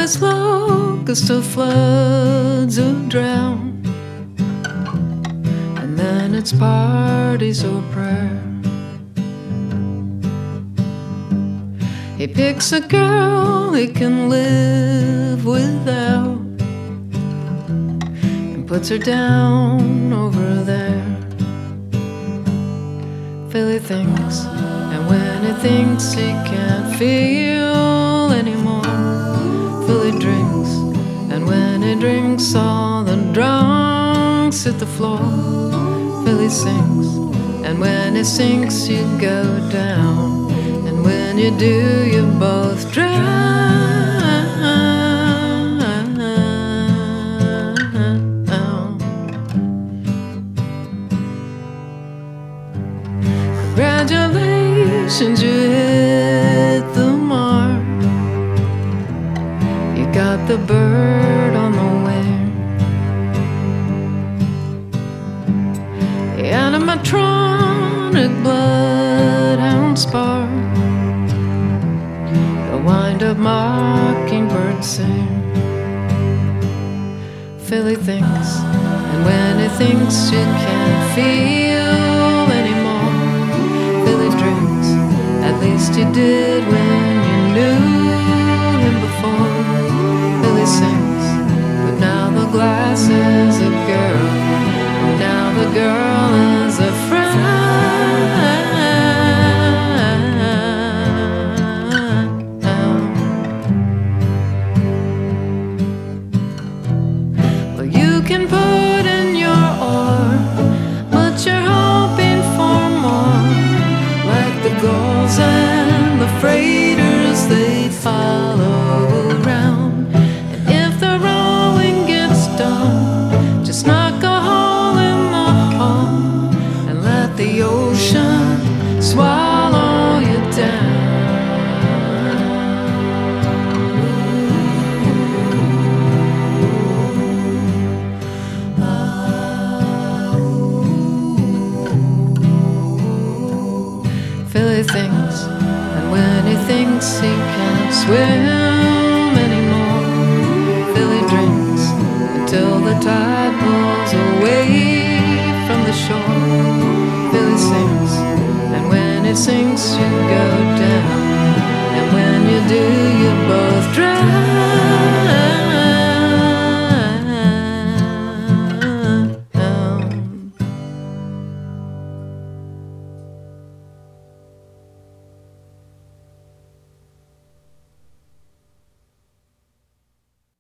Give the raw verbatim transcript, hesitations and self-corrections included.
as locusts or floods or drown, and then it's parties or prayer. He picks a girl he can live without and puts her down over there. Philly thinks, and when he thinks he can't feel anymore, Philly drinks, and when he drinks all the drunks hit the floor. Philly sings, and when he sinks you go down, and when you do you both drown. Congratulations, you hit the mark. You got the bird on the wing. The animatronic bloodhound spark, the wind-up mockingbird sing. Philly thinks, and when he thinks you can't feel anymore, Philly drinks, at least you did when you knew him before. Philly sings, but now the glass is